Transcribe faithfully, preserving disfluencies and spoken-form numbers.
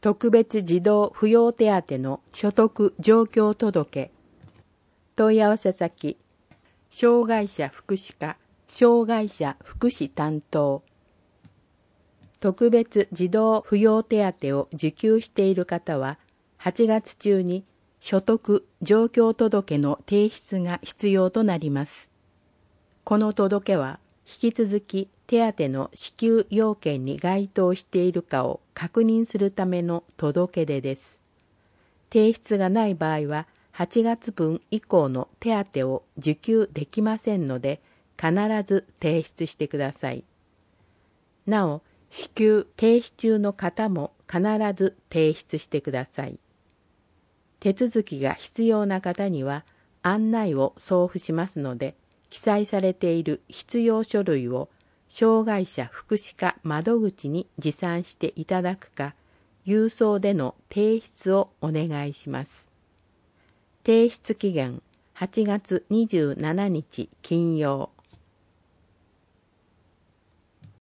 特別児童扶養手当の所得状況届。問い合わせ先、障害者福祉課、障害者福祉担当。特別児童扶養手当を受給している方は、はちがつ中に所得状況届の提出が必要となります。この届は、引き続き手当の支給要件に該当しているかを確認するための届け出です。提出がない場合は、はちがつぶん以降の手当を受給できませんので、必ず提出してください。なお、支給停止中の方も必ず提出してください。手続きが必要な方には案内を送付しますので、記載されている必要書類を障害者福祉課窓口に持参していただくか、郵送での提出をお願いします。提出期限はちがつにじゅうしちにち金曜。